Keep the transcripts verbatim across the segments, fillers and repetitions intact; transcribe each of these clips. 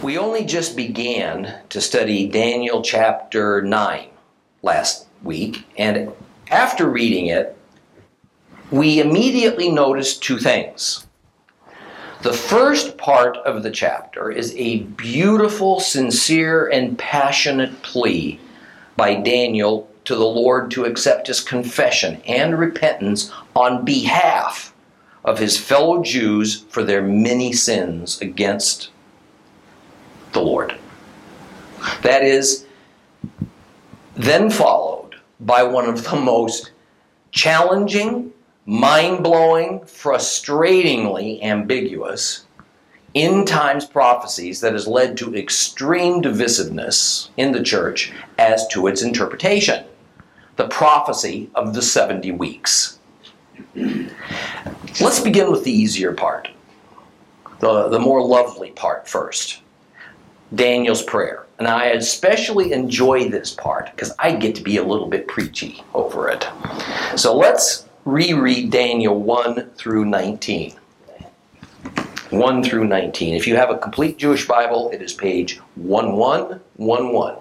We only just began to study Daniel chapter nine last week, and after reading it, we immediately noticed two things. The first part of the chapter is a beautiful, sincere, and passionate plea by Daniel to the Lord to accept his confession and repentance on behalf of his fellow Jews for their many sins against the Lord. That is then followed by one of the most challenging, mind-blowing, frustratingly ambiguous end times prophecies that has led to extreme divisiveness in the church as to its interpretation. The prophecy of the seventy weeks. Let's begin with the easier part, the, the more lovely part first. Daniel's prayer. And I especially enjoy this part because I get to be a little bit preachy over it. So let's reread Daniel one through nineteen. one through nineteen. If you have a complete Jewish Bible, it is page one one one one.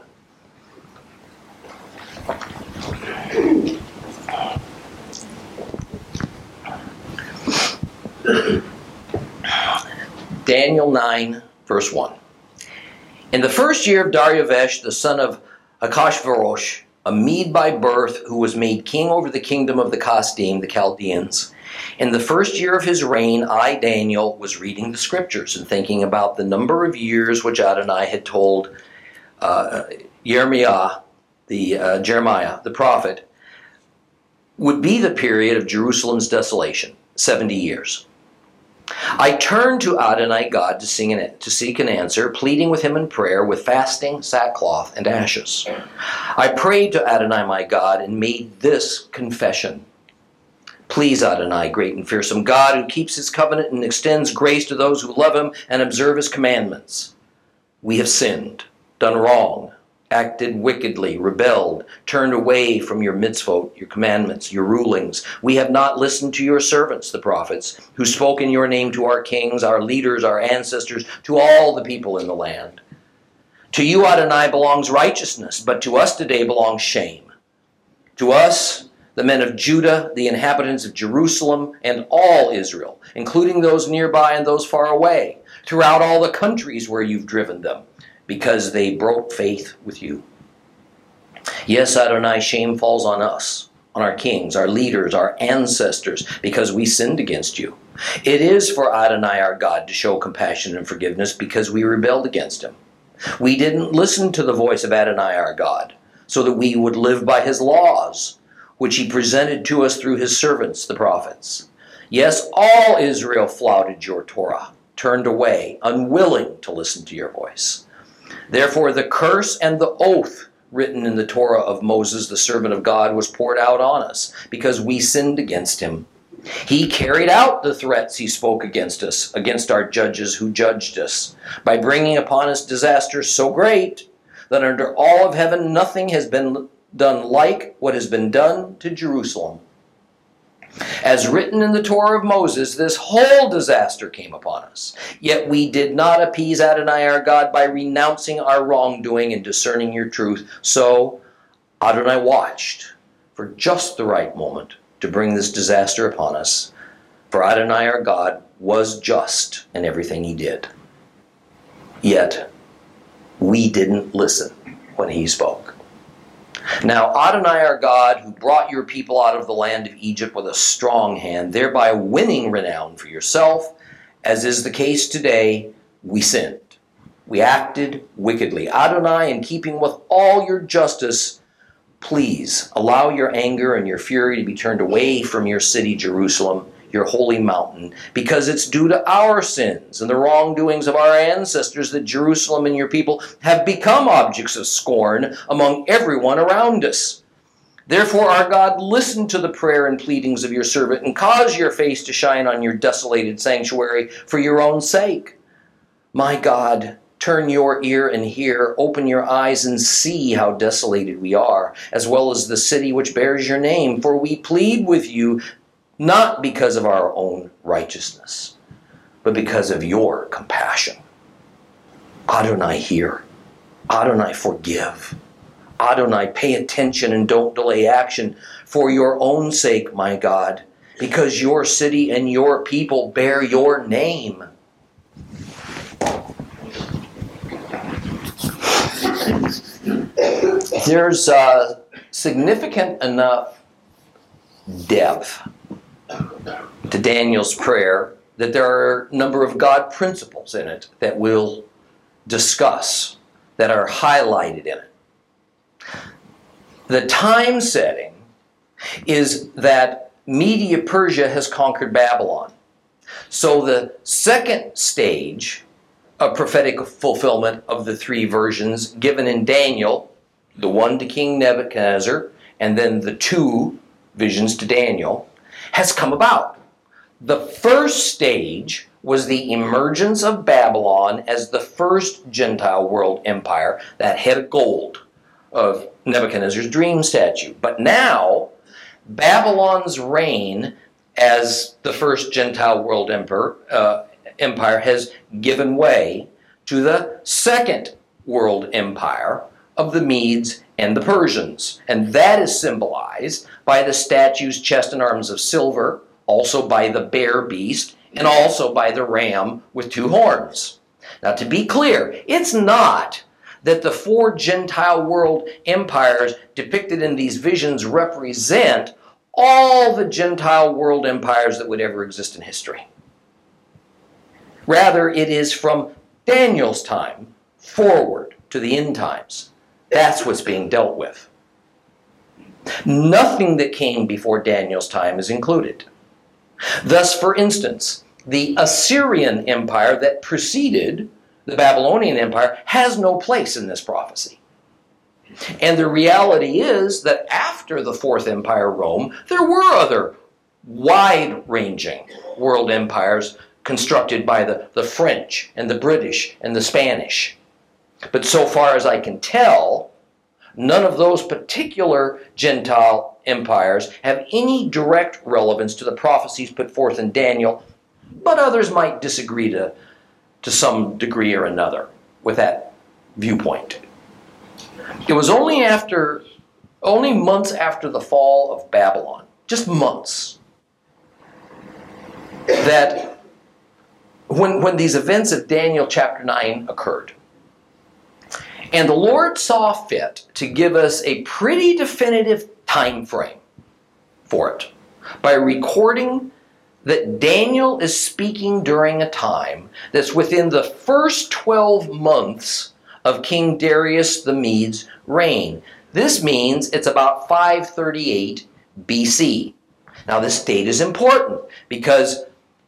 Daniel nine, verse one. In the first year of Darius, the son of Achashverosh, a Mede by birth, who was made king over the kingdom of the Kasdim, the Chaldeans, in the first year of his reign, I, Daniel, was reading the scriptures and thinking about the number of years which Adonai had told uh, Jeremiah, the uh, Jeremiah, the prophet, would be the period of Jerusalem's desolation, seventy years. I turned to Adonai God to, sing an, to seek an answer, pleading with him in prayer with fasting, sackcloth, and ashes. I prayed to Adonai my God and made this confession. Please, Adonai, great and fearsome God, who keeps his covenant and extends grace to those who love him and observe his commandments. We have sinned, done wrong, acted wickedly, rebelled, turned away from your mitzvot, your commandments, your rulings. We have not listened to your servants, the prophets, who spoke in your name to our kings, our leaders, our ancestors, to all the people in the land. To you, Adonai, belongs righteousness, but to us today belongs shame. To us, the men of Judah, the inhabitants of Jerusalem, and all Israel, including those nearby and those far away, throughout all the countries where you've driven them, because they broke faith with you. Yes, Adonai, shame falls on us, on our kings, our leaders, our ancestors, because we sinned against you. It is for Adonai our God to show compassion and forgiveness because we rebelled against him. We didn't listen to the voice of Adonai our God so that we would live by his laws, which he presented to us through his servants, the prophets. Yes, all Israel flouted your Torah, turned away, unwilling to listen to your voice. Therefore, the curse and the oath written in the Torah of Moses, the servant of God, was poured out on us because we sinned against him. He carried out the threats he spoke against us, against our judges who judged us, by bringing upon us disasters so great that under all of heaven nothing has been done like what has been done to Jerusalem. As written in the Torah of Moses, this whole disaster came upon us. Yet we did not appease Adonai our God by renouncing our wrongdoing and discerning your truth. So Adonai watched for just the right moment to bring this disaster upon us. For Adonai our God was just in everything he did. Yet we didn't listen when he spoke. Now Adonai our God, who brought your people out of the land of Egypt with a strong hand, thereby winning renown for yourself, as is the case today, we sinned. We acted wickedly. Adonai, in keeping with all your justice, please allow your anger and your fury to be turned away from your city, Jerusalem, your holy mountain, because it's due to our sins and the wrongdoings of our ancestors that Jerusalem and your people have become objects of scorn among everyone around us. Therefore, our God, listen to the prayer and pleadings of your servant and cause your face to shine on your desolated sanctuary for your own sake. My God, turn your ear and hear, open your eyes and see how desolated we are, as well as the city which bears your name, for we plead with you not because of our own righteousness, but because of your compassion. Adonai, hear. Adonai, forgive. Adonai, pay attention and don't delay action for your own sake, my God, because your city and your people bear your name. There's uh, significant enough depth to Daniel's prayer that there are a number of God principles in it that we'll discuss, that are highlighted in it. The time setting is that Media Persia has conquered Babylon. So the second stage of prophetic fulfillment of the three versions given in Daniel, the one to King Nebuchadnezzar, and then the two visions to Daniel, has come about. The first stage was the emergence of Babylon as the first Gentile world empire, that head of gold of Nebuchadnezzar's dream statue. But now, Babylon's reign as the first Gentile world emperor, uh, empire has given way to the second world empire of the Medes and the Persians. And that is symbolized by the statue's chest and arms of silver, also by the bear beast, and also by the ram with two horns. Now, to be clear, it's not that the four Gentile world empires depicted in these visions represent all the Gentile world empires that would ever exist in history. Rather, it is from Daniel's time forward to the end times. That's what's being dealt with. Nothing that came before Daniel's time is included. Thus, for instance, the Assyrian Empire that preceded the Babylonian Empire has no place in this prophecy. And the reality is that after the Fourth Empire, Rome, there were other wide-ranging world empires constructed by the, the French and the British and the Spanish. But so far as I can tell, none of those particular Gentile empires have any direct relevance to the prophecies put forth in Daniel, but others might disagree to, to some degree or another with that viewpoint. It was only after, only months after the fall of Babylon, just months, that when, when these events of Daniel chapter nine occurred. And the Lord saw fit to give us a pretty definitive time frame for it by recording that Daniel is speaking during a time that's within the first twelve months of King Darius the Mede's reign. This means it's about five thirty-eight B C. Now this date is important because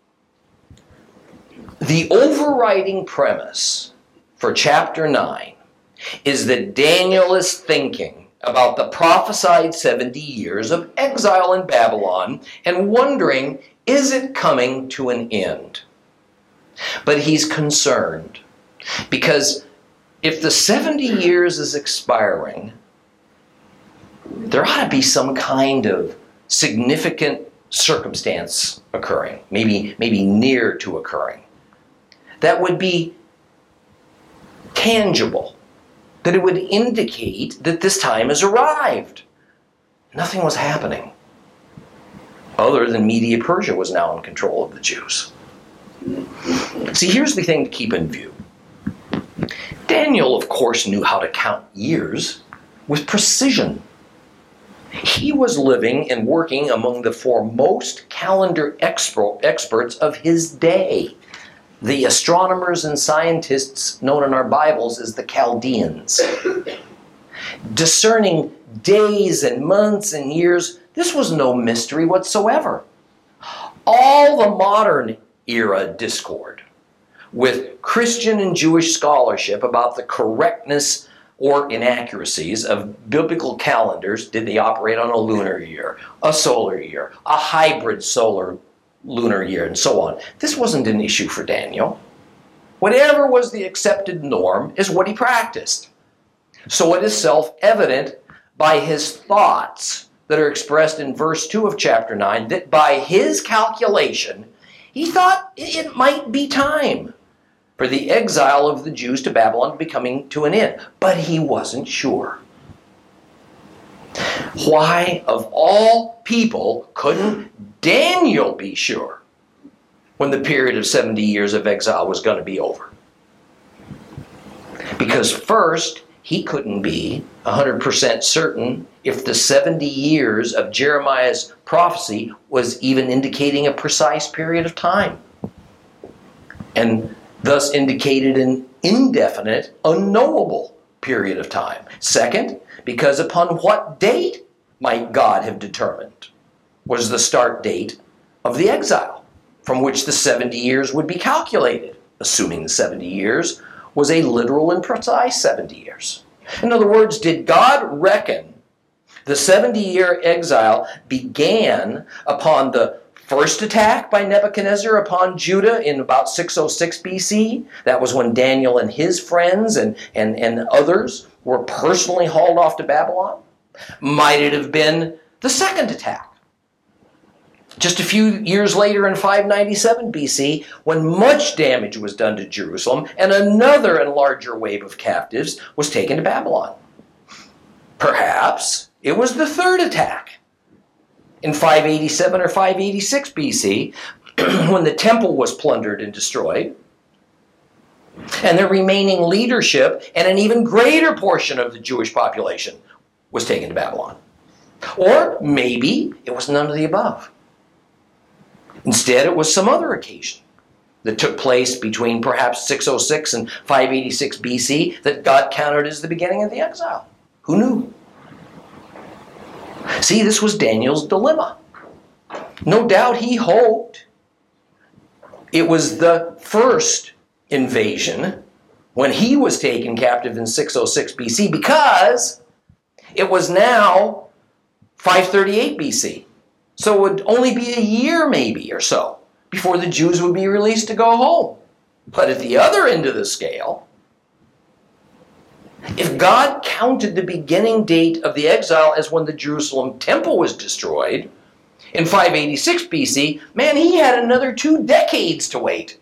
the overriding premise for chapter nine is that Daniel is thinking about the prophesied seventy years of exile in Babylon and wondering, is it coming to an end? But he's concerned because if the seventy years is expiring, there ought to be some kind of significant circumstance occurring, maybe, maybe near to occurring, that would be tangible, that it would indicate that this time has arrived. Nothing was happening, other than Media Persia was now in control of the Jews. See, here's the thing to keep in view. Daniel, of course, knew how to count years with precision. He was living and working among the foremost calendar expo- experts of his day, the astronomers and scientists known in our Bibles as the Chaldeans. Discerning days and months and years, this was no mystery whatsoever. All the modern era discord with Christian and Jewish scholarship about the correctness or inaccuracies of biblical calendars. Did they operate on a lunar year, a solar year, a hybrid solar lunar year, and so on? This wasn't an issue for Daniel. Whatever was the accepted norm is what he practiced. So it is self-evident by his thoughts that are expressed in verse two of chapter nine that by his calculation, he thought it might be time for the exile of the Jews to Babylon to be coming to an end. But he wasn't sure. Why, of all people, couldn't Daniel be sure when the period of seventy years of exile was going to be over? Because first, he couldn't be one hundred percent certain if the seventy years of Jeremiah's prophecy was even indicating a precise period of time, and thus indicated an indefinite, unknowable period of time. Second, because upon what date might God have determined was the start date of the exile from which the seventy years would be calculated, assuming the seventy years was a literal and precise seventy years. In other words, did God reckon the seventy-year exile began upon the first attack by Nebuchadnezzar upon Judah in about six oh six B C? That was when Daniel and his friends and, and, and others were personally hauled off to Babylon? Might it have been the second attack, just a few years later in five ninety-seven B C, when much damage was done to Jerusalem and another and larger wave of captives was taken to Babylon? Perhaps it was the third attack in five eighty-seven or five eighty-six B C, when the temple was plundered and destroyed, and the remaining leadership and an even greater portion of the Jewish population was taken to Babylon. Or maybe it was none of the above. Instead, it was some other occasion that took place between perhaps six oh six and five eighty-six B C that God counted as the beginning of the exile. Who knew? See, this was Daniel's dilemma. No doubt he hoped it was the first invasion when he was taken captive in six oh six B C, because it was now five thirty-eight B C. So it would only be a year maybe or so before the Jews would be released to go home. But at the other end of the scale, if God counted the beginning date of the exile as when the Jerusalem temple was destroyed in five eighty-six B C, man, he had another two decades to wait.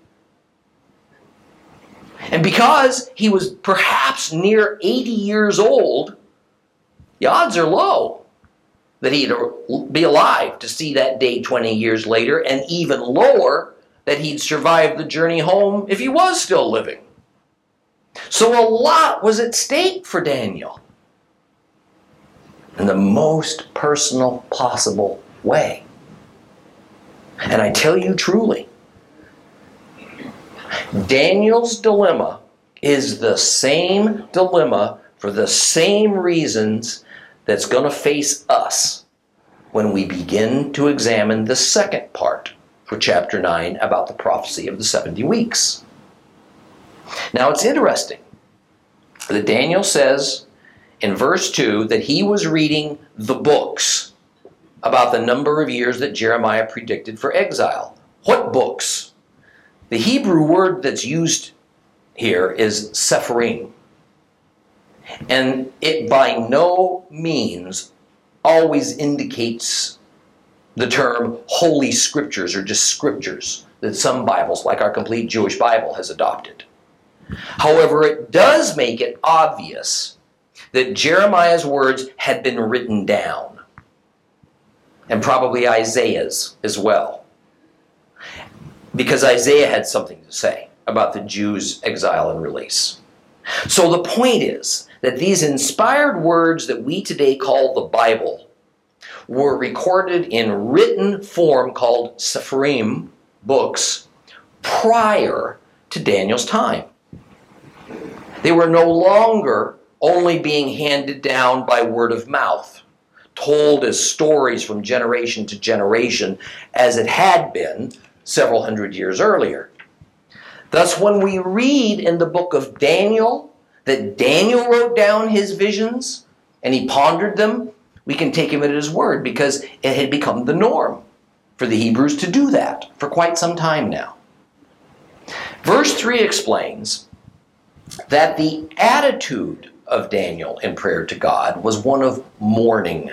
And because he was perhaps near eighty years old, the odds are low that he'd be alive to see that day twenty years later, and even lower that he'd survive the journey home if he was still living. So a lot was at stake for Daniel in the most personal possible way. And I tell you truly, Daniel's dilemma is the same dilemma for the same reasons that's going to face us when we begin to examine the second part of chapter nine about the prophecy of the seventy weeks. Now it's interesting that Daniel says in verse two that he was reading the books about the number of years that Jeremiah predicted for exile. What books? The Hebrew word that's used here is Sepharim. And it by no means always indicates the term Holy Scriptures or just Scriptures that some Bibles, like our Complete Jewish Bible, has adopted. However, it does make it obvious that Jeremiah's words had been written down, and probably Isaiah's as well, because Isaiah had something to say about the Jews' exile and release. So the point is that these inspired words that we today call the Bible were recorded in written form called Sepharim, books, prior to Daniel's time. They were no longer only being handed down by word of mouth, told as stories from generation to generation, as it had been several hundred years earlier. Thus, when we read in the book of Daniel that Daniel wrote down his visions and he pondered them, we can take him at his word, because it had become the norm for the Hebrews to do that for quite some time now. Verse three explains that the attitude of Daniel in prayer to God was one of mourning.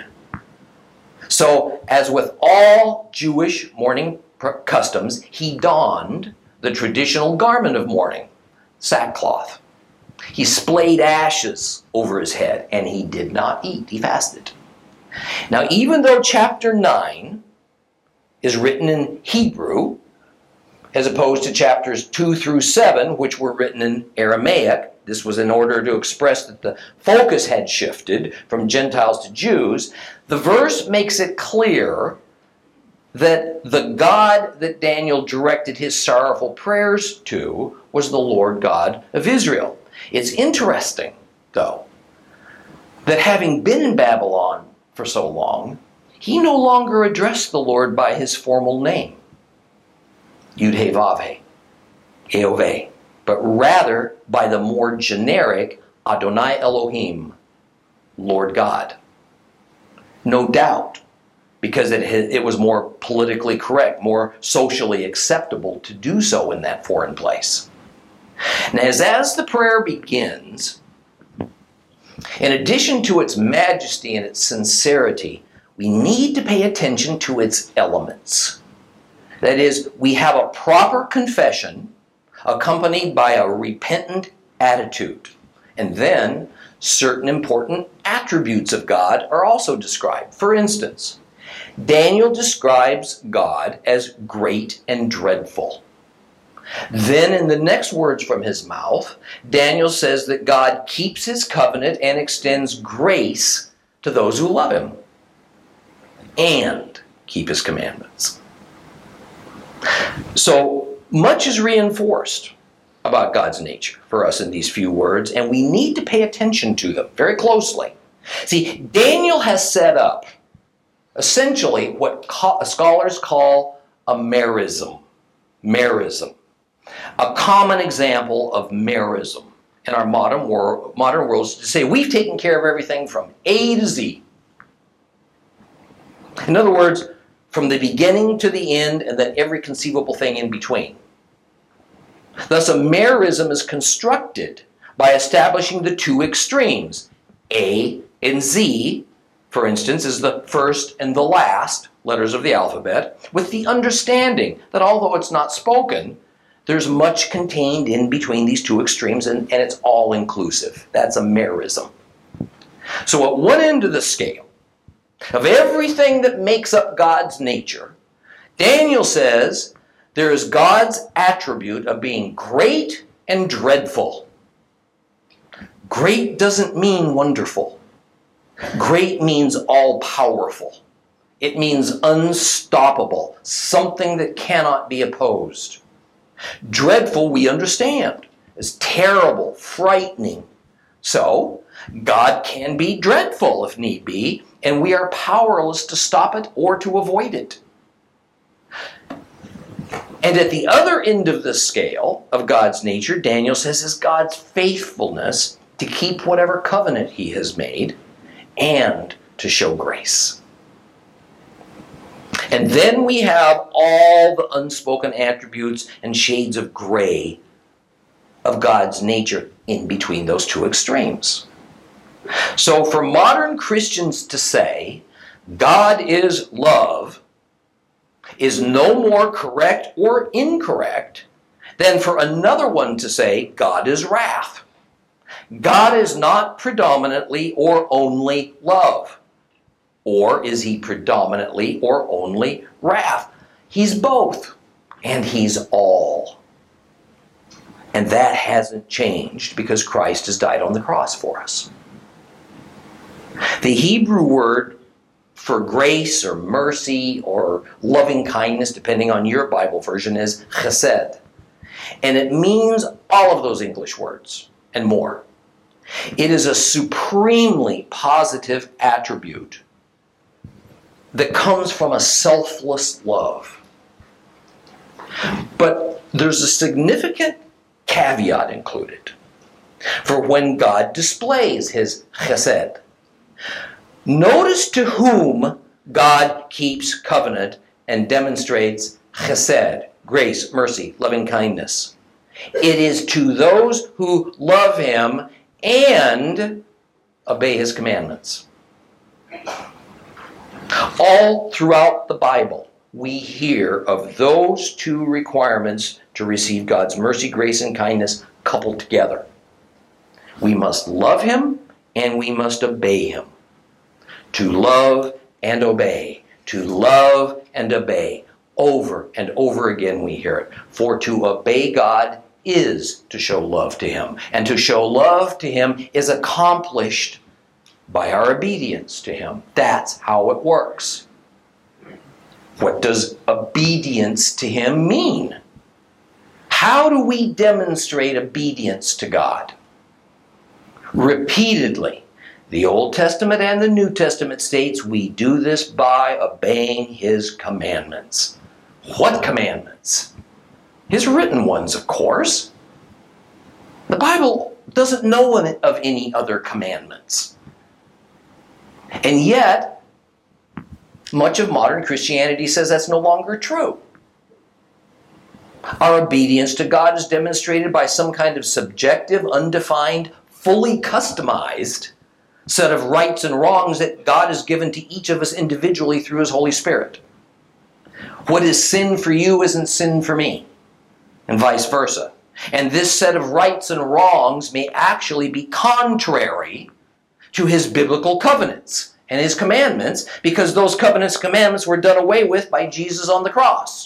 So, as with all Jewish mourning customs, he donned the traditional garment of mourning, sackcloth. He splayed ashes over his head, and he did not eat. He fasted. Now, even though chapter nine is written in Hebrew, as opposed to chapters two through seven, which were written in Aramaic, this was in order to express that the focus had shifted from Gentiles to Jews, the verse makes it clear that the God that Daniel directed his sorrowful prayers to was the Lord God of Israel. It's interesting, though, that having been in Babylon for so long, he no longer addressed the Lord by his formal name, Yud-Heh-Vav-Heh, Ehovah, but rather by the more generic Adonai Elohim, Lord God. No doubt, because it, it was more politically correct, more socially acceptable to do so in that foreign place. And as, as the prayer begins, in addition to its majesty and its sincerity, we need to pay attention to its elements. That is, we have a proper confession accompanied by a repentant attitude. And then certain important attributes of God are also described. For instance, Daniel describes God as great and dreadful. Then in the next words from his mouth, Daniel says that God keeps his covenant and extends grace to those who love him and keep his commandments. So much is reinforced about God's nature for us in these few words, and we need to pay attention to them very closely. See, Daniel has set up essentially what scholars call a merism. Merism. A common example of merism in our modern world, modern world is to say we've taken care of everything from A to Z. In other words, from the beginning to the end, and then every conceivable thing in between. Thus, a merism is constructed by establishing the two extremes. A and Z, for instance, is the first and the last letters of the alphabet, with the understanding that although it's not spoken, there's much contained in between these two extremes, and, and it's all-inclusive. That's a merism. So at one end of the scale, of everything that makes up God's nature, Daniel says there is God's attribute of being great and dreadful. Great doesn't mean wonderful. Great means all-powerful. It means unstoppable, something that cannot be opposed. Dreadful, we understand, is terrible, frightening. So, God can be dreadful if need be, and we are powerless to stop it or to avoid it. And at the other end of the scale of God's nature, Daniel says, is God's faithfulness to keep whatever covenant he has made and to show grace. And then we have all the unspoken attributes and shades of gray of God's nature in between those two extremes. So for modern Christians to say God is love is no more correct or incorrect than for another one to say God is wrath. God is not predominantly or only love. Or is he predominantly or only wrath? He's both, and he's all. And that hasn't changed because Christ has died on the cross for us. The Hebrew word for grace or mercy or loving kindness, depending on your Bible version, is chesed. And it means all of those English words and more. It is a supremely positive attribute that comes from a selfless love. But there's a significant caveat included for when God displays his chesed. Notice to whom God keeps covenant and demonstrates chesed, grace, mercy, loving kindness. It is to those who love him and obey his commandments. All throughout the Bible, we hear of those two requirements to receive God's mercy, grace, and kindness coupled together. We must love him and we must obey him. To love and obey. To love and obey. Over and over again we hear it. For to obey God is to show love to him. And to show love to him is accomplished by our obedience to him. That's how it works. What does obedience to him mean? How do we demonstrate obedience to God? Repeatedly. The Old Testament and the New Testament states we do this by obeying his commandments. What commandments? His written ones, of course. The Bible doesn't know of any other commandments. And yet, much of modern Christianity says that's no longer true. Our obedience to God is demonstrated by some kind of subjective, undefined, fully customized set of rights and wrongs that God has given to each of us individually through his Holy Spirit. What is sin for you isn't sin for me, and vice versa. And this set of rights and wrongs may actually be contrary to his biblical covenants and his commandments, because those covenants and commandments were done away with by Jesus on the cross.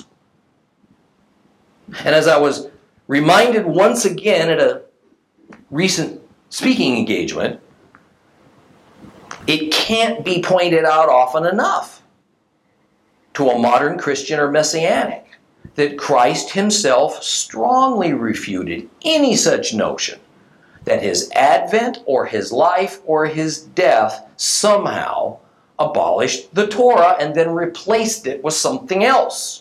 And as I was reminded once again at a recent speaking engagement, it can't be pointed out often enough to a modern Christian or Messianic that Christ himself strongly refuted any such notion that his advent or his life or his death somehow abolished the Torah and then replaced it with something else.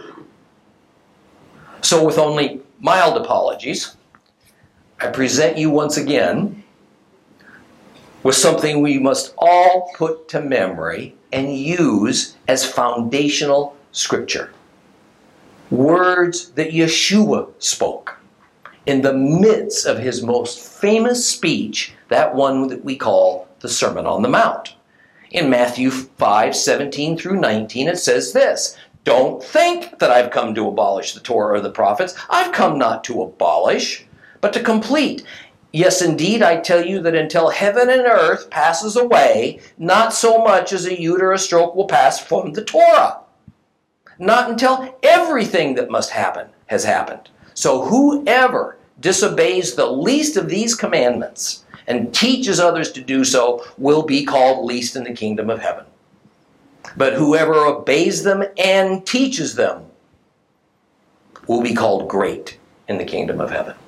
So with only mild apologies, I present you once again with something we must all put to memory and use as foundational scripture. Words that Yeshua spoke in the midst of his most famous speech, that one that we call the Sermon on the Mount. In Matthew five, seventeen through nineteen, it says this: "Don't think that I've come to abolish the Torah or the prophets. I've come not to abolish, but to complete. Yes, indeed, I tell you that until heaven and earth passes away, not so much as a jot or a stroke will pass from the Torah. Not until everything that must happen has happened. So whoever disobeys the least of these commandments and teaches others to do so will be called least in the kingdom of heaven. But whoever obeys them and teaches them will be called great in the kingdom of heaven."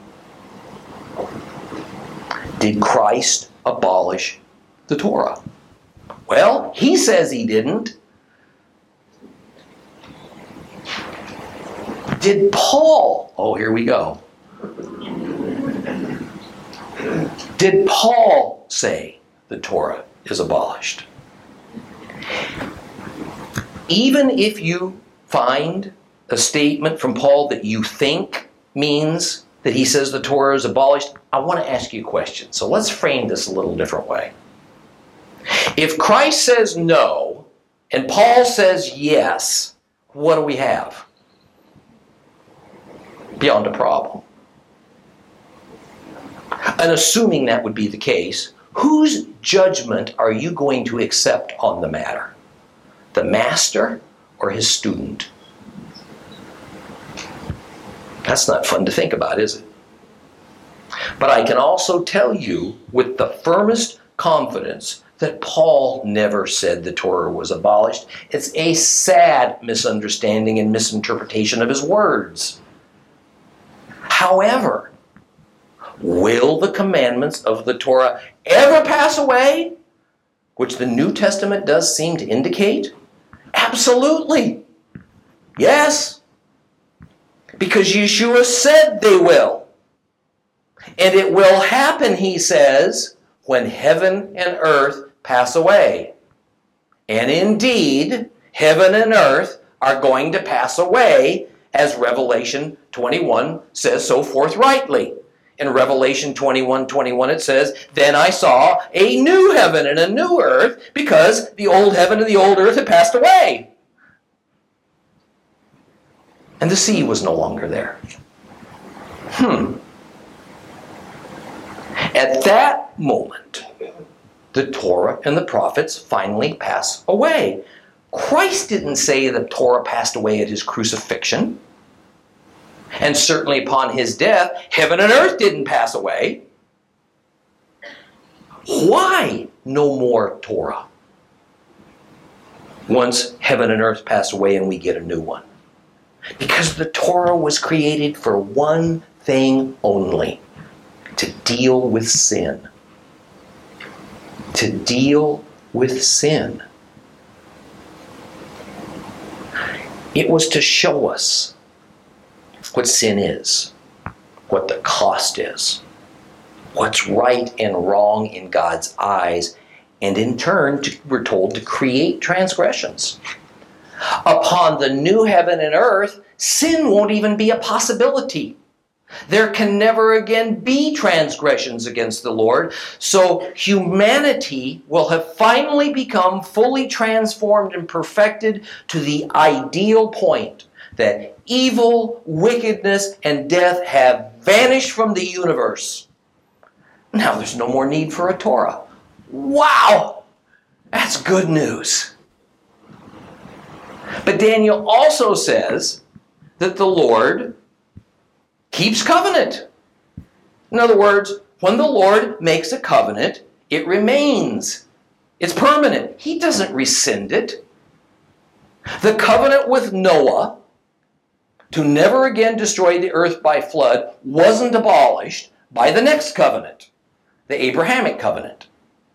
Did Christ abolish the Torah? Well, he says he didn't. Did Paul, oh, here we go. Did Paul say the Torah is abolished? Even if you find a statement from Paul that you think means that he says the Torah is abolished, I want to ask you a question. So let's frame this a little different way. If Christ says no, and Paul says yes, what do we have? Beyond a problem. And assuming that would be the case, whose judgment are you going to accept on the matter? The master or his student? That's not fun to think about, is it? But I can also tell you with the firmest confidence that Paul never said the Torah was abolished. It's a sad misunderstanding and misinterpretation of his words. However, will the commandments of the Torah ever pass away? Which the New Testament does seem to indicate. Absolutely. Yes. Because Yeshua said they will. And it will happen, he says, when heaven and earth pass away. And indeed, heaven and earth are going to pass away, as Revelation twenty-one says so forthrightly. In Revelation twenty-one twenty-one it says, "Then I saw a new heaven and a new earth, because the old heaven and the old earth had passed away. And the sea was no longer there." Hmm. At that moment, the Torah and the prophets finally pass away. Christ didn't say the Torah passed away at his crucifixion. And certainly upon his death, heaven and earth didn't pass away. Why no more Torah? Once heaven and earth pass away and we get a new one. Because the Torah was created for one thing only. To deal with sin. To deal with sin. It was to show us what sin is, what the cost is, what's right and wrong in God's eyes, and in turn, to, we're told to create transgressions. Upon the new heaven and earth, sin won't even be a possibility. There can never again be transgressions against the Lord, so humanity will have finally become fully transformed and perfected to the ideal point that evil, wickedness, and death have vanished from the universe. Now there's no more need for a Torah. Wow! That's good news. But Daniel also says that the Lord keeps covenant. In other words, when the Lord makes a covenant, it remains. It's permanent. He doesn't rescind it. The covenant with Noah to never again destroy the earth by flood wasn't abolished by the next covenant, the Abrahamic covenant.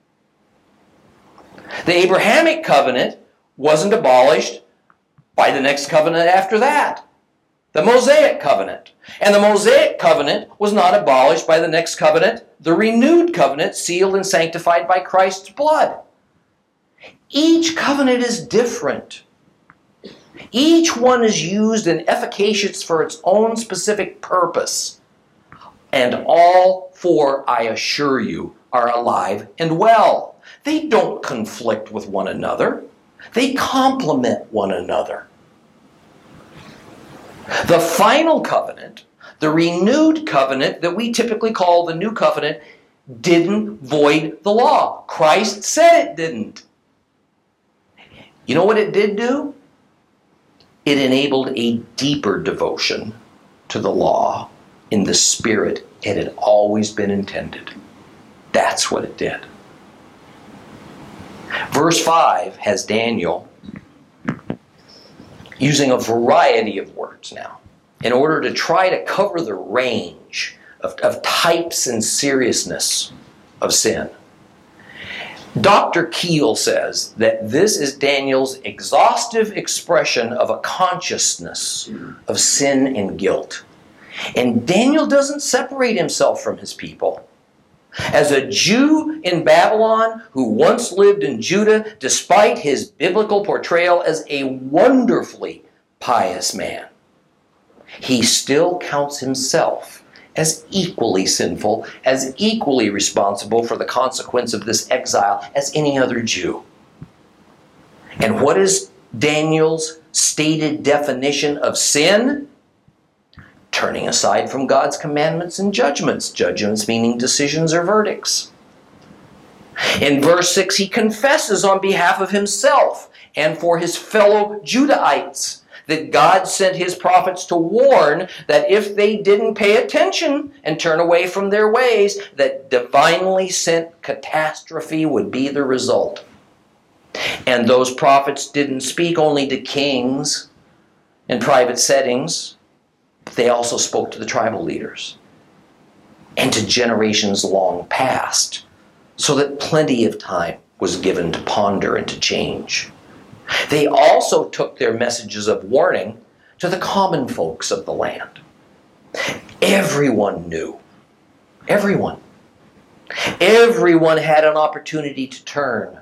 The Abrahamic covenant wasn't abolished by the next covenant after that, the Mosaic covenant. And the Mosaic covenant was not abolished by the next covenant, the renewed covenant sealed and sanctified by Christ's blood. Each covenant is different. Each one is used and efficacious for its own specific purpose. And all four, I assure you, are alive and well. They don't conflict with one another. They complement one another. The final covenant, the renewed covenant that we typically call the new covenant, didn't void the law. Christ said it didn't. You know what it did do? It enabled a deeper devotion to the law in the spirit it had always been intended. That's what it did. Verse five has Daniel using a variety of words now in order to try to cover the range of, of types and seriousness of sin. Doctor Keel says that this is Daniel's exhaustive expression of a consciousness of sin and guilt. And Daniel doesn't separate himself from his people. As a Jew in Babylon who once lived in Judah, despite his biblical portrayal as a wonderfully pious man, he still counts himself as equally sinful, as equally responsible for the consequence of this exile as any other Jew. And what is Daniel's stated definition of sin? Turning aside from God's commandments and judgments. Judgments meaning decisions or verdicts. In verse six, he confesses on behalf of himself and for his fellow Judahites that God sent his prophets to warn that if they didn't pay attention and turn away from their ways, that divinely sent catastrophe would be the result. And those prophets didn't speak only to kings in private settings, but they also spoke to the tribal leaders and to generations long past, so that plenty of time was given to ponder and to change. They also took their messages of warning to the common folks of the land. Everyone knew. Everyone. Everyone had an opportunity to turn.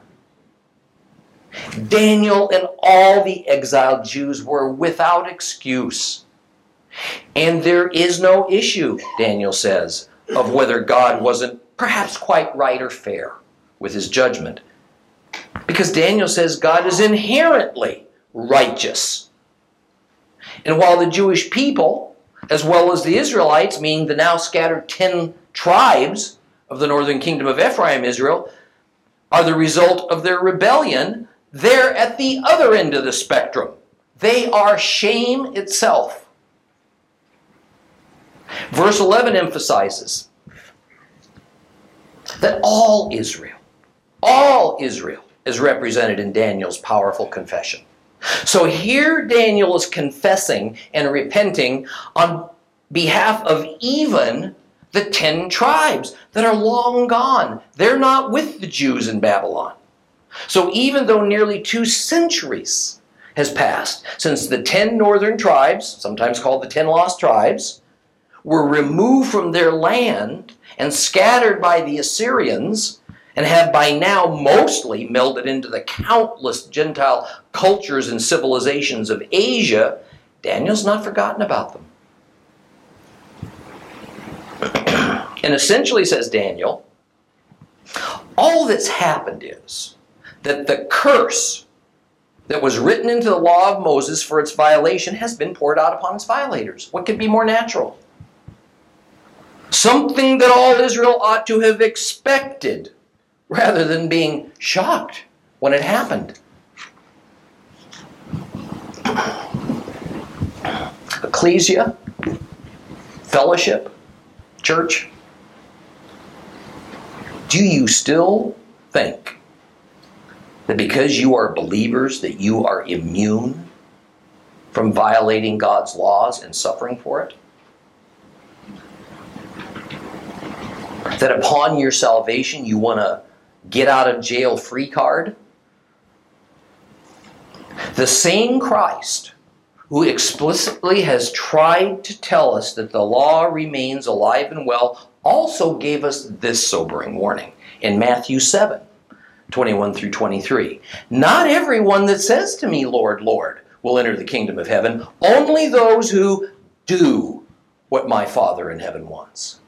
Daniel and all the exiled Jews were without excuse. And there is no issue, Daniel says, of whether God wasn't perhaps quite right or fair with his judgment. Because Daniel says God is inherently righteous. And while the Jewish people, as well as the Israelites, meaning the now scattered ten tribes, of the northern kingdom of Ephraim, Israel, are the result of their rebellion. They're at the other end of the spectrum. They are shame itself. Verse eleven emphasizes that all Israel, all Israel is represented in Daniel's powerful confession. So here Daniel is confessing and repenting on behalf of even the ten tribes that are long gone. They're not with the Jews in Babylon. So even though nearly two centuries has passed since the ten northern tribes, sometimes called the ten lost tribes, were removed from their land and scattered by the Assyrians, and have by now mostly melded into the countless Gentile cultures and civilizations of Asia, Daniel's not forgotten about them. And essentially, says Daniel, all that's happened is that the curse that was written into the law of Moses for its violation has been poured out upon its violators. What could be more natural? Something that all Israel ought to have expected, rather than being shocked when it happened. Ecclesia, fellowship, church, do you still think that because you are believers that you are immune from violating God's laws and suffering for it? That upon your salvation you want to get out of jail free card? The same Christ who explicitly has tried to tell us that the law remains alive and well also gave us this sobering warning in Matthew seven, twenty-one through twenty-three. Not everyone that says to me, Lord, Lord, will enter the kingdom of heaven. Only those who do what my Father in heaven wants.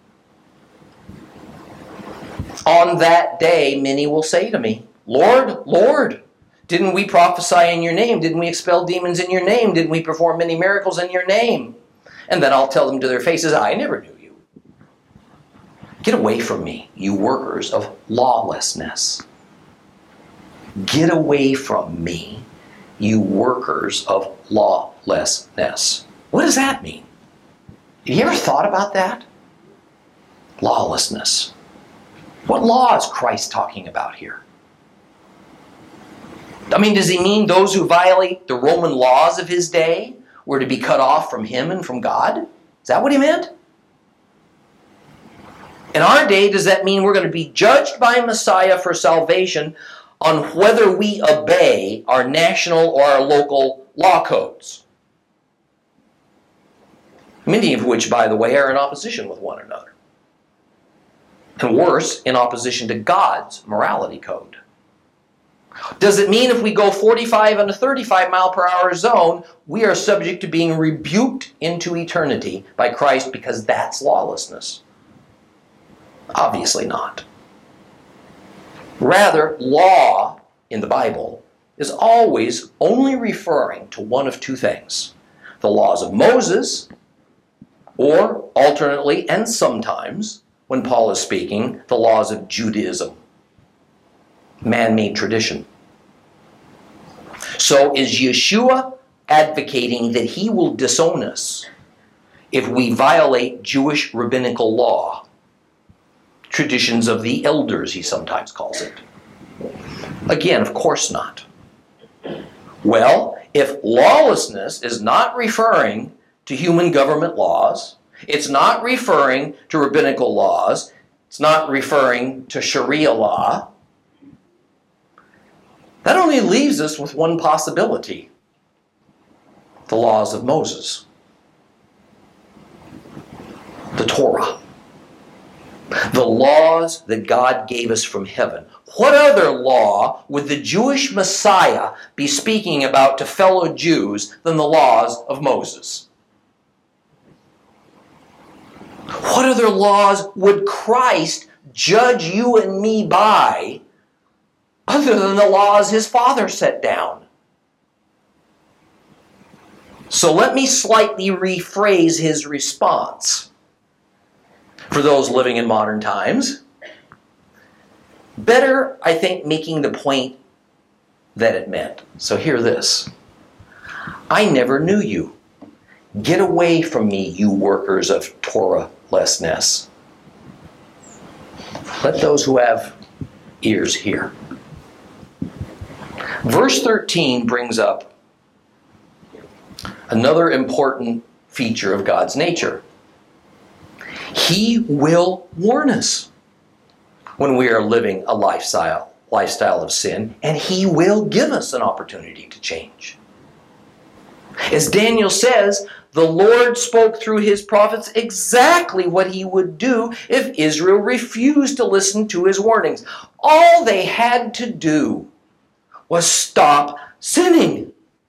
On that day, many will say to me, Lord, Lord, didn't we prophesy in your name? Didn't we expel demons in your name? Didn't we perform many miracles in your name? And then I'll tell them to their faces, I never knew you. Get away from me, you workers of lawlessness. Get away from me, you workers of lawlessness. What does that mean? Have you ever thought about that? Lawlessness. What law is Christ talking about here? I mean, does he mean those who violate the Roman laws of his day were to be cut off from him and from God? Is that what he meant? In our day, does that mean we're going to be judged by Messiah for salvation on whether we obey our national or our local law codes? Many of which, by the way, are in opposition with one another. And worse, in opposition to God's morality code. Does it mean if we go forty-five in a thirty-five mile per hour zone, we are subject to being rebuked into eternity by Christ because that's lawlessness? Obviously not. Rather, law in the Bible is always only referring to one of two things. The laws of Moses, or alternately and sometimes, when Paul is speaking, the laws of Judaism, man-made tradition. So is Yeshua advocating that he will disown us if we violate Jewish rabbinical law? Traditions of the elders, he sometimes calls it. Again, of course not. Well, if lawlessness is not referring to human government laws, it's not referring to rabbinical laws, it's not referring to Sharia law, that only leaves us with one possibility: the laws of Moses, the Torah, the laws that God gave us from heaven. What other law would the Jewish Messiah be speaking about to fellow Jews than the laws of Moses? What other laws would Christ judge you and me by other than the laws his Father set down? So let me slightly rephrase his response. for those living in modern times. Better, I think, making the point that it meant. So hear this. I never knew you. Get away from me, you workers of Torah-lessness. Let those who have ears hear. Verse thirteen brings up another important feature of God's nature. He will warn us when we are living a lifestyle, lifestyle of sin, and He will give us an opportunity to change. As Daniel says, the Lord spoke through His prophets exactly what He would do if Israel refused to listen to His warnings. All they had to do was stop sinning,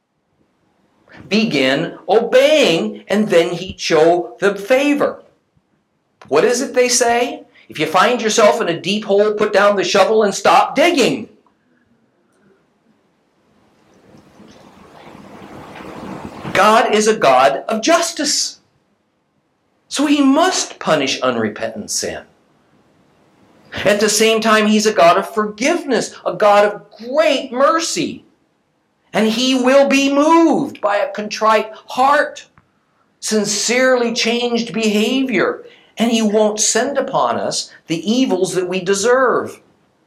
begin obeying, and then He'd show them favor. What is it they say? If you find yourself in a deep hole, put down the shovel and stop digging. God is a God of justice. So He must punish unrepentant sin. At the same time, He's a God of forgiveness, a God of great mercy. And He will be moved by a contrite heart, sincerely changed behavior. And He won't send upon us the evils that we deserve.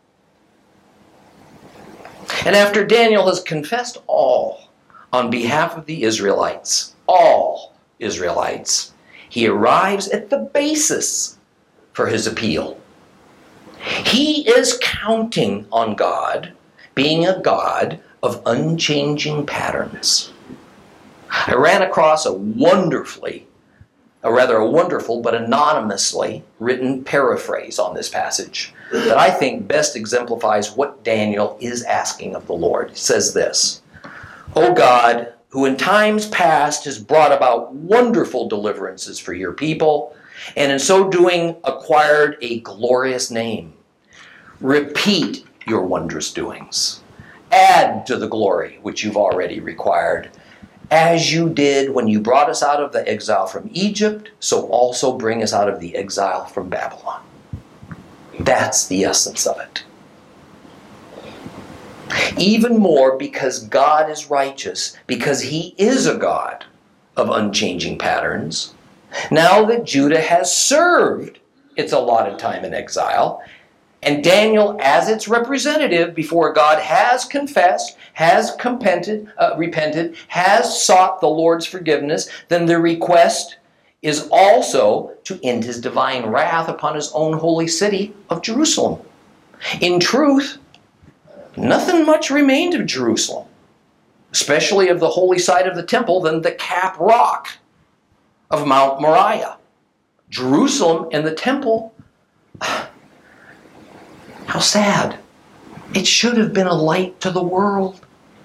And after Daniel has confessed all on behalf of the Israelites, all Israelites, he arrives at the basis for his appeal. He is counting on God being a God of unchanging patterns. I ran across a wonderfully, a rather a wonderful but anonymously written paraphrase on this passage that I think best exemplifies what Daniel is asking of the Lord. It says this: O God, who in times past has brought about wonderful deliverances for your people, and in so doing acquired a glorious name, repeat your wondrous doings. Add to the glory which you've already required. As you did when you brought us out of the exile from Egypt, so also bring us out of the exile from Babylon. That's the essence of it. Even more, because God is righteous, because He is a God of unchanging patterns, now that Judah has served its allotted time in exile, and Daniel, as its representative before God, has confessed, has repented, uh, repented, has sought the Lord's forgiveness, then the request is also to end His divine wrath upon His own holy city of Jerusalem. In truth, nothing much remained of Jerusalem, especially of the holy site of the temple, than the cap rock of Mount Moriah. Jerusalem and the temple, how sad. It should have been a light to the world.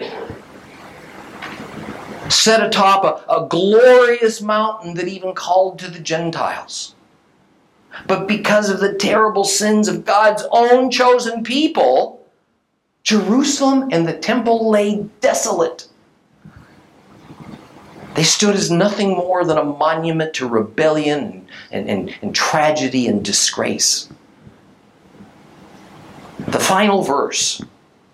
Set atop a, a glorious mountain that even called to the Gentiles. But because of the terrible sins of God's own chosen people, Jerusalem and the temple lay desolate. They stood as nothing more than a monument to rebellion and, and, and tragedy and disgrace. The final verse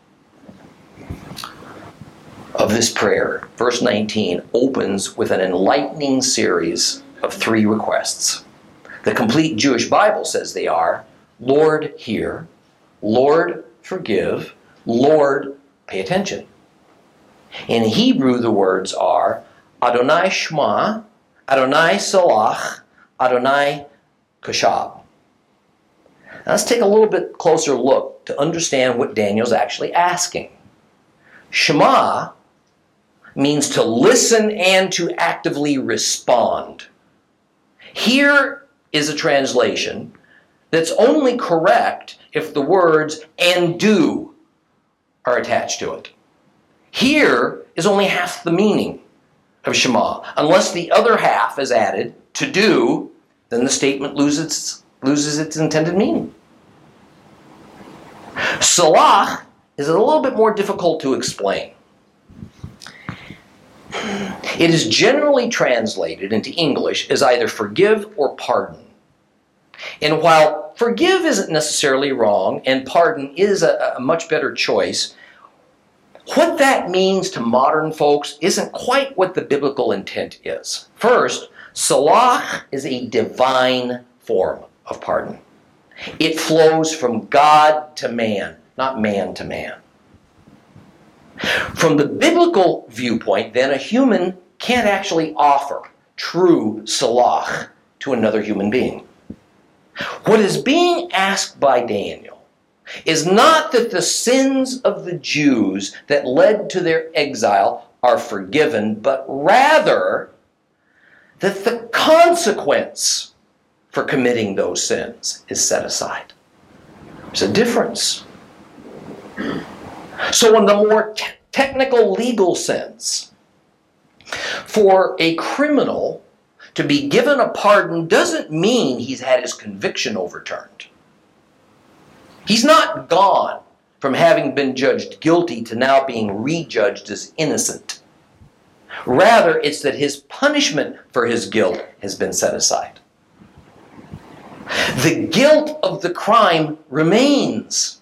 of this prayer, verse nineteen, opens with an enlightening series of three requests. The complete Jewish Bible says they are: Lord, hear; Lord, forgive; Lord, pay attention. In Hebrew, the words are Adonai Shema, Adonai Salach, Adonai Kashab. Now let's take a little bit closer look to understand what Daniel's actually asking. Shema means to listen and to actively respond. Here is a translation that's only correct if the words and do are attached to it. Here is only half the meaning of Shema. Unless the other half is added, to do, then the statement loses, loses its intended meaning. Salach is a little bit more difficult to explain. It is generally translated into English as either forgive or pardon. And while forgive isn't necessarily wrong, and pardon is a, a much better choice, what that means to modern folks isn't quite what the biblical intent is. First, salah is a divine form of pardon. It flows from God to man, not man to man. From the biblical viewpoint, then, a human can't actually offer true salah to another human being. What is being asked by Daniel is not that the sins of the Jews that led to their exile are forgiven, but rather that the consequence for committing those sins is set aside. There's a difference. So in the more te- technical legal sense, for a criminal to be given a pardon doesn't mean he's had his conviction overturned. He's not gone from having been judged guilty to now being rejudged as innocent. Rather, it's that his punishment for his guilt has been set aside. The guilt of the crime remains.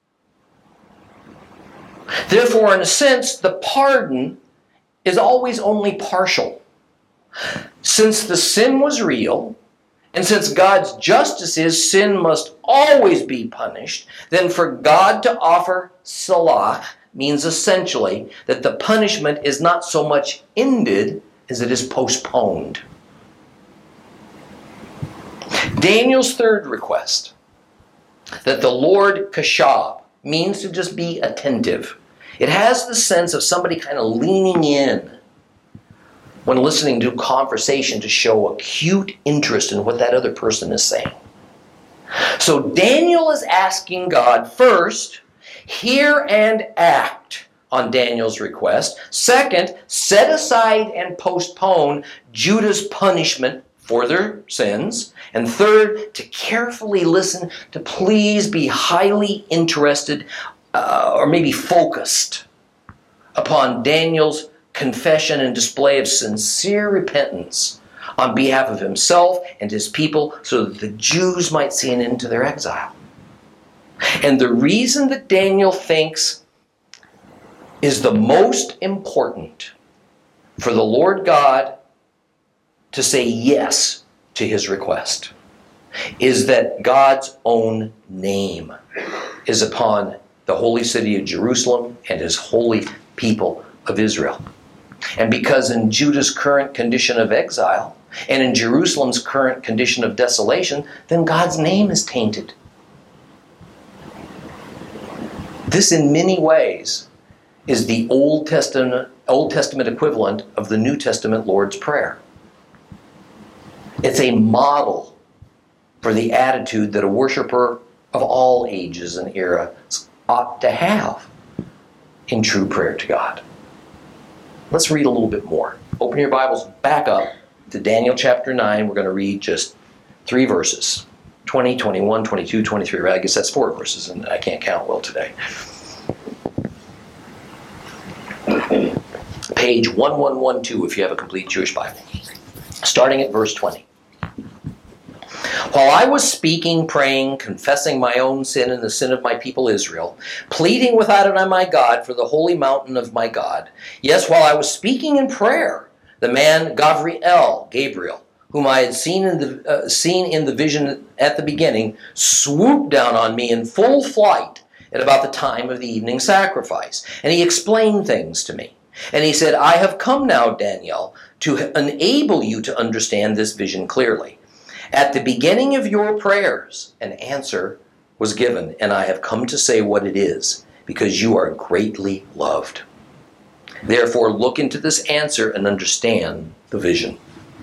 Therefore, in a sense, the pardon is always only partial. Since the sin was real, and since God's justice is sin must always be punished, then for God to offer salah means essentially that the punishment is not so much ended as it is postponed. Daniel's third request, that the Lord kashab, means to just be attentive. It has the sense of somebody kind of leaning in when listening to a conversation to show acute interest in what that other person is saying. So Daniel is asking God, first, hear and act on Daniel's request. Second, set aside and postpone Judah's punishment for their sins. And third, to carefully listen, to please be highly interested uh, or maybe focused upon Daniel's confession and display of sincere repentance on behalf of himself and his people so that the Jews might see an end to their exile. And the reason that Daniel thinks is the most important for the Lord God to say yes to his request is that God's own name is upon the holy city of Jerusalem and his holy people of Israel. And because in Judah's current condition of exile and in Jerusalem's current condition of desolation, then God's name is tainted. This in many ways is the Old Testament, Old Testament equivalent of the New Testament Lord's Prayer. It's a model for the attitude that a worshiper of all ages and eras ought to have in true prayer to God. Let's read a little bit more. Open your Bibles back up to Daniel chapter nine. We're going to read just three verses. twenty, twenty-one, twenty-two, twenty-three. I guess that's four verses, and I can't count well today. Page eleven twelve if you have a complete Jewish Bible. Starting at verse twenty. While I was speaking, praying, confessing my own sin and the sin of my people Israel, pleading with Adonai my God for the holy mountain of my God, yes, while I was speaking in prayer, the man Gavriel, Gabriel, whom I had seen in the uh, seen in the vision at the beginning, swooped down on me in full flight at about the time of the evening sacrifice. And he explained things to me. And he said, I have come now, Daniel, to enable you to understand this vision clearly. At the beginning of your prayers, an answer was given, and I have come to say what it is, because you are greatly loved. Therefore, look into this answer and understand the vision.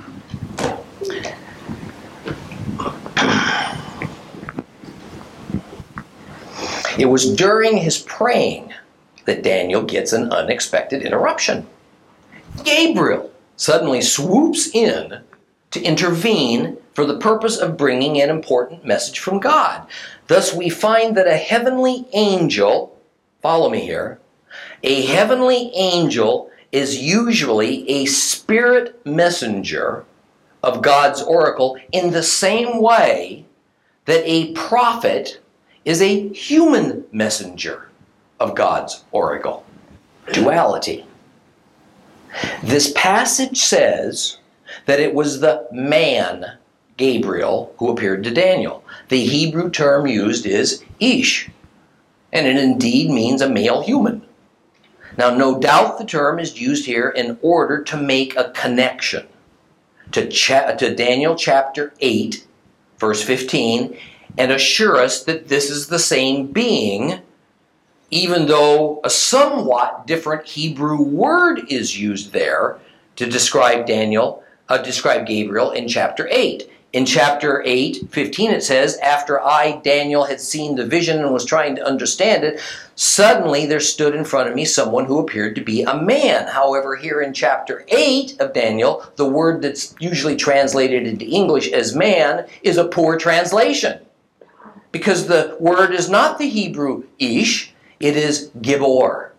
It was during his praying that Daniel gets an unexpected interruption. Gabriel suddenly swoops in to intervene for the purpose of bringing an important message from God. Thus, we find that a heavenly angel, follow me here, a heavenly angel is usually a spirit messenger of God's oracle in the same way that a prophet is a human messenger of God's oracle. Duality. This passage says that it was the man, Gabriel, who appeared to Daniel. The Hebrew term used is ish, and it indeed means a male human. Now, no doubt the term is used here in order to make a connection to, cha- to Daniel chapter eight, verse fifteen, and assure us that this is the same being, even though a somewhat different Hebrew word is used there to describe Daniel, uh, describe Gabriel in chapter eight. In chapter eight, fifteen, it says, after I, Daniel, had seen the vision and was trying to understand it, suddenly there stood in front of me someone who appeared to be a man. However, here in chapter eight of Daniel, the word that's usually translated into English as man is a poor translation, because the word is not the Hebrew ish, it is Gibor.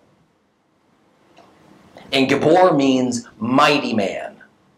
And Gibor means mighty man,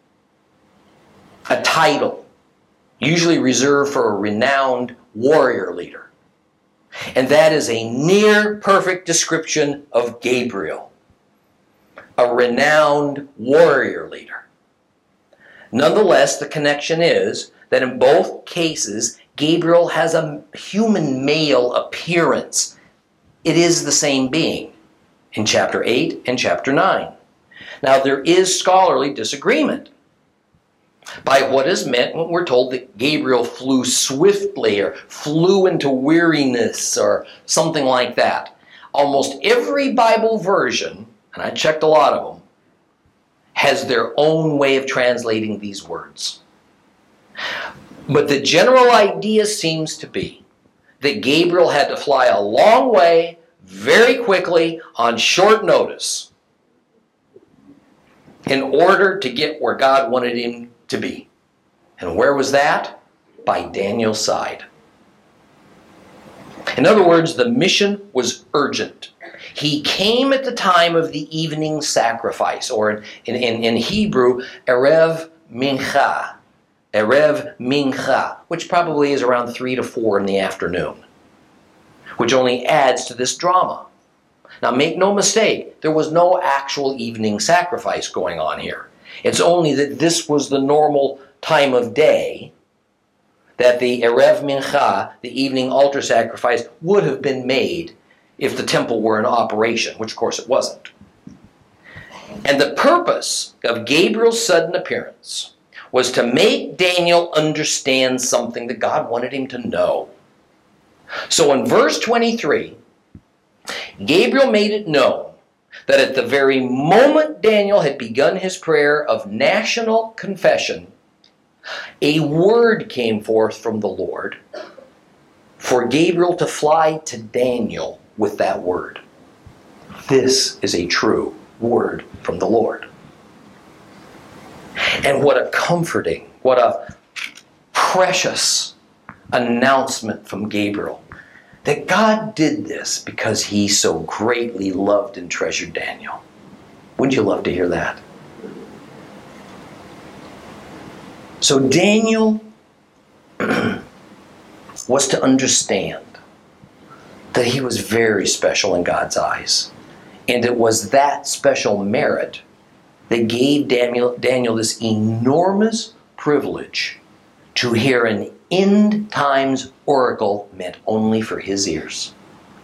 a title usually reserved for a renowned warrior leader. And that is a near perfect description of Gabriel, a renowned warrior leader. Nonetheless, the connection is that in both cases, Gabriel has a human male appearance. It is the same being in chapter eight and chapter nine. Now, there is scholarly disagreement by what is meant when we're told that Gabriel flew swiftly or flew into weariness or something like that. Almost every Bible version, and I checked a lot of them, has their own way of translating these words. But the general idea seems to be that Gabriel had to fly a long way, very quickly, on short notice, in order to get where God wanted him to be. And where was that? By Daniel's side. In other words, the mission was urgent. He came at the time of the evening sacrifice, or in, in, in Hebrew, Erev Mincha. Erev Mincha, which probably is around three to four in the afternoon, which only adds to this drama. Now, make no mistake, there was no actual evening sacrifice going on here. It's only that this was the normal time of day that the Erev Mincha, the evening altar sacrifice, would have been made if the temple were in operation, which of course it wasn't. And the purpose of Gabriel's sudden appearance was to make Daniel understand something that God wanted him to know. So in verse twenty-three, Gabriel made it known that at the very moment Daniel had begun his prayer of national confession, a word came forth from the Lord for Gabriel to fly to Daniel with that word. This is a true word from the Lord. And what a comforting, what a precious announcement from Gabriel, that God did this because he so greatly loved and treasured Daniel. Wouldn't you love to hear that? So Daniel was to understand that he was very special in God's eyes. And it was that special merit that gave Daniel, Daniel this enormous privilege to hear an end times oracle meant only for his ears.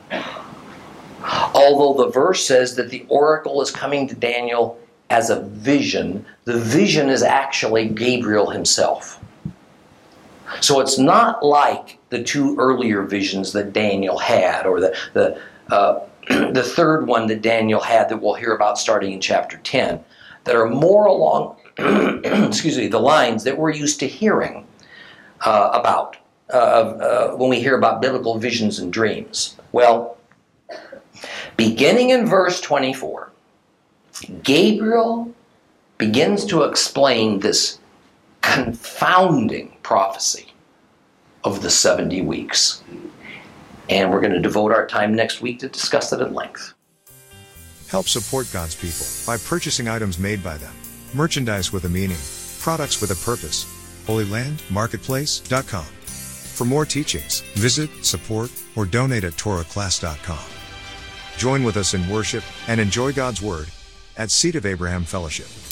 Although the verse says that the oracle is coming to Daniel as a vision, the vision is actually Gabriel himself. So it's not like the two earlier visions that Daniel had, or the the uh, the third one that Daniel had that we'll hear about starting in chapter ten, that are more along excuse me, the lines that we're used to hearing uh, about uh, uh, when we hear about biblical visions and dreams. Well, beginning in verse twenty-four, Gabriel begins to explain this confounding prophecy of the seventy weeks. And we're going to devote our time next week to discuss it at length. Help support God's people by purchasing items made by them. Merchandise with a meaning. Products with a purpose. Holy Land Marketplace dot com. For more teachings, visit, support, or donate at Torah Class dot com. Join with us in worship and enjoy God's Word at Seed of Abraham Fellowship.